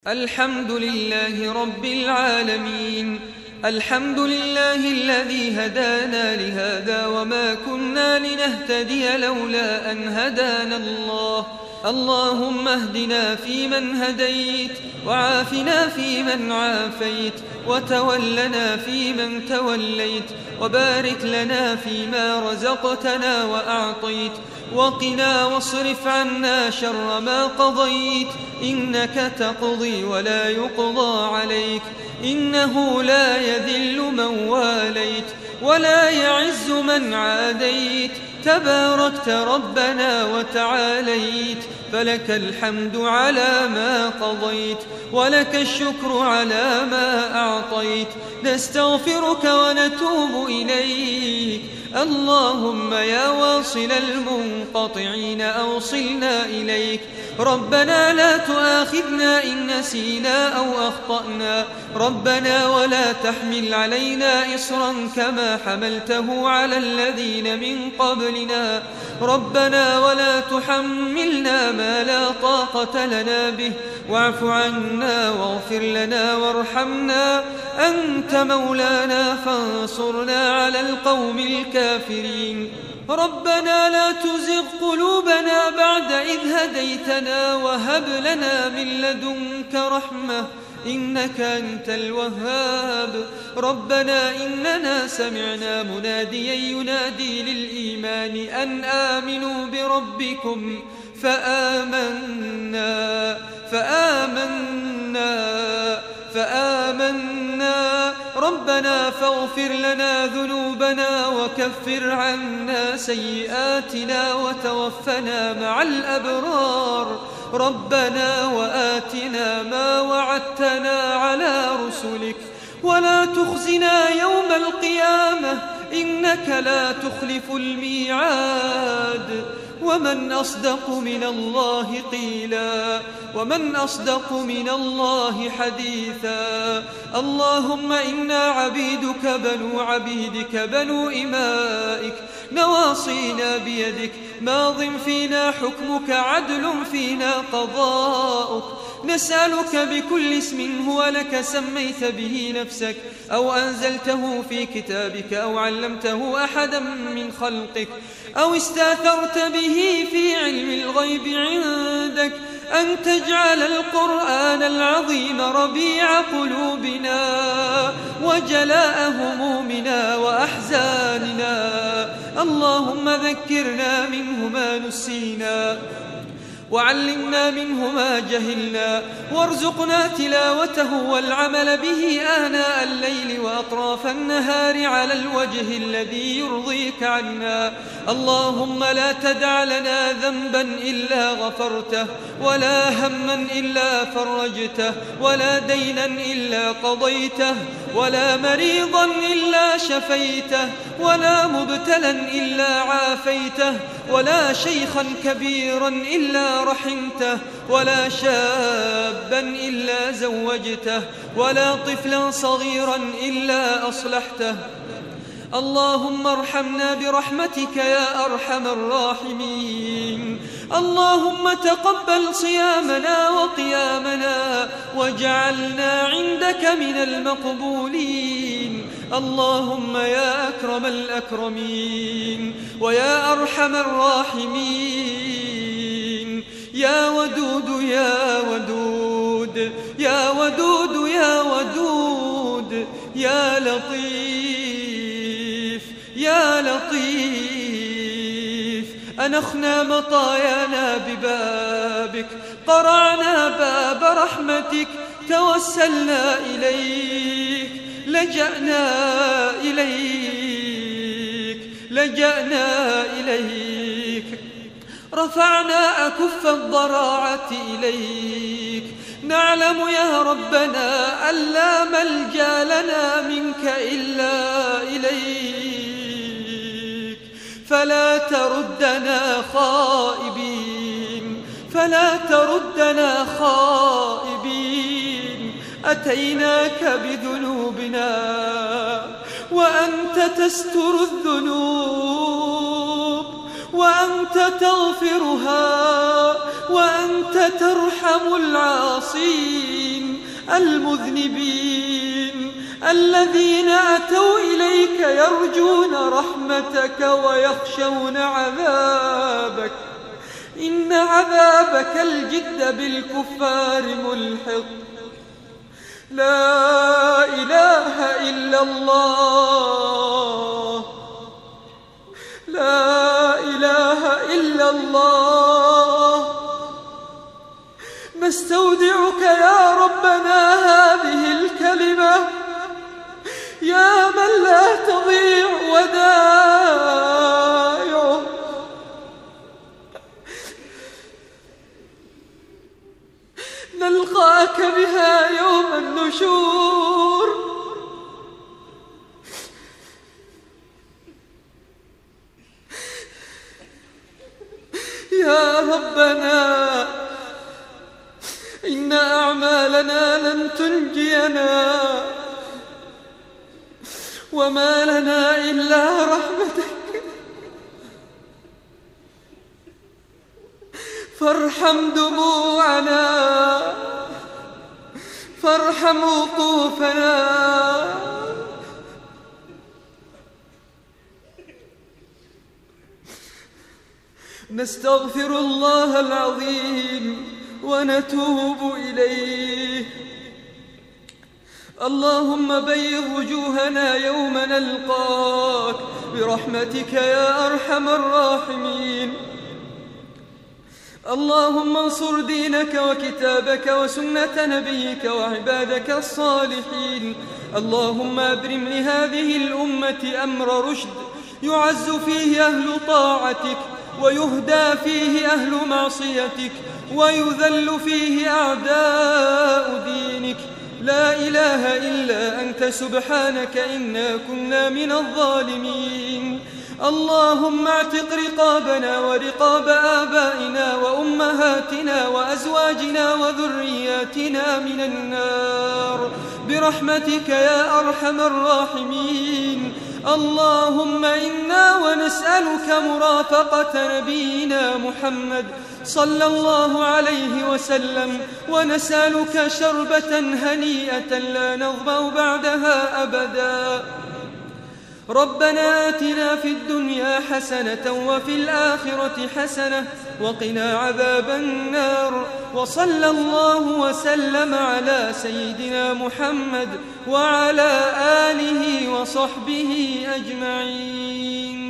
الحمد لله رب العالمين. الحمد لله الذي هدانا لهذا وما كنا لنهتدي لولا أن هدانا الله. اللهم اهدنا فيمن هديت، وعافنا فيمن عافيت، وتولنا فيمن توليت، وبارك لنا فيما رزقتنا وأعطيت، وقنا واصرف عنا شر ما قضيت، إنك تقضي ولا يقضى عليك، إنه لا يذل من واليت ولا يعز من عاديت، تباركت ربنا وتعاليت، فلك الحمد على ما قضيت، ولك الشكر على ما أعطيت، نستغفرك ونتوب إليك. اللهم يا واصل المنقطعين أوصلنا إليك. ربنا لا تؤاخذنا إن نسينا أو أخطأنا، ربنا ولا تحمل علينا إصرا كما حملته على الذين من قبلنا، ربنا ولا تحملنا ما لا طاقة لنا به، واعف عنا واغفر لنا وارحمنا، أنت مولانا فانصرنا على القوم الكافرين. ربنا لا تزغ قلوبنا بعد إذ هديتنا وهب لنا من لدنك رحمة إنك أنت الوهاب. ربنا إننا سمعنا مناديا ينادي للإيمان أن آمنوا بربكم فآمنا ربنا فاغفر لنا ذنوبنا وكفر عنا سيئاتنا وتوفنا مع الأبرار. ربنا وآتنا ما وعدتنا على رسلك ولا تخزنا يوم القيامة إنك لا تخلف الميعاد. ومن أصدق من الله قيلا، ومن أصدق من الله حديثا. اللهم إنا عبيدك بنو عبيدك بنو إمائك، نواصينا بيدك، ماض فينا حكمك، عدل فينا قضاؤك. نسألك بكل اسم هو لك سميت به نفسك أو أنزلته في كتابك أو علمته أحدا من خلقك أو استأثرت به في علم الغيب عندك أن تجعل القرآن العظيم ربيع قلوبنا وجلاء همومنا وأحزاننا. اللهم ذكرنا منه ما نسينا، وعلمنا منه ما جهلنا، وارزقنا تلاوته والعمل به آناء الليل وأطراف النهار على الوجه الذي يرضيك عنا. اللهم لا تدع لنا ذنبا إلا غفرته، ولا هما إلا فرجته، ولا دينا إلا قضيته، ولا مريضا إلا شفيته، ولا مبتلا إلا عافيته، ولا شيخا كبيرا إلا رحمته، ولا شابا إلا زوجته، ولا طفلا صغيرا إلا أصلحته. اللهم ارحمنا برحمتك يا أرحم الراحمين. اللهم تقبل صيامنا وقيامنا واجعلنا عندك من المقبولين. اللهم يا أكرم الأكرمين ويا أرحم الراحمين، يا ودود يا ودود يا ودود يا ودود، يا لطيف يا لطيف. أنخنا مطايانا ببابك، قرعنا باب رحمتك، توسلنا إليك، لجأنا إليك، رفعنا أكف الضراعة إليك. نعلم يا ربنا أن لا ملجأ لنا منك إلا إليك، فلا تردنا خائبين. أتيناك بذنوبنا وأنت تستر الذنوب، وأنت تغفرها، وأنت ترحم العاصين. المذنبين الذين أتوا إليك يرجون رحمتك ويخشون عذابك، إن عذابك الجد بالكفار ملحق. لا إله إلا الله، لا إله إلا الله. نستودعك يا ربنا هذه الكلمة يا من لا تضيع ودائعه، نلقاك بها يوم النشور. يا ربنا إن أعمالنا لن تنجينا، وما لنا إلا رحمتك، فارحم دموعنا، فارحم وقوفنا. نستغفر الله العظيم ونتوب إليه. اللهم بيض وجوهنا يوم نلقاك برحمتك يا أرحم الراحمين. اللهم انصر دينك وكتابك وسنة نبيك وعبادك الصالحين. اللهم أبرم لهذه الأمة أمر رشد يعز فيه أهل طاعتك ويهدى فيه أهل معصيتك ويذل فيه أعداء دينك. لا إله إلا أنت سبحانك إنا كنا من الظالمين. اللهم اعتق رقابنا ورقاب آبائنا وأمهاتنا وأزواجنا وذرياتنا من النار برحمتك يا أرحم الراحمين. اللهم إنا ونسألك مرافقة نبينا محمد صلى الله عليه وسلم، ونسألك شربة هنيئة لا نظمأ بعدها أبدا. ربنا آتنا في الدنيا حسنة وفي الآخرة حسنة وقنا عذاب النار. وصلى الله وسلم على سيدنا محمد وعلى آله وصحبه أجمعين.